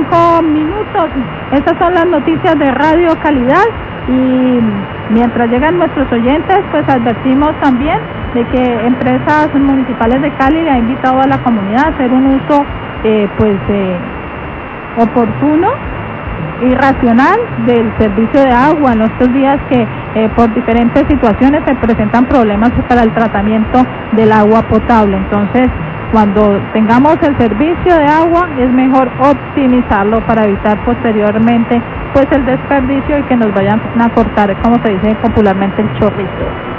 5 minutos. Estas son las noticias de Radio Calidad, y mientras llegan nuestros oyentes, pues advertimos también de que Empresas Municipales de Cali le ha invitado a la comunidad a hacer un uso oportuno y racional del servicio de agua en estos días que por diferentes situaciones se presentan problemas para el tratamiento del agua potable. Entonces, cuando tengamos el servicio de agua, es mejor optimizarlo para evitar posteriormente pues el desperdicio y que nos vayan a cortar, como se dice popularmente, el chorrito.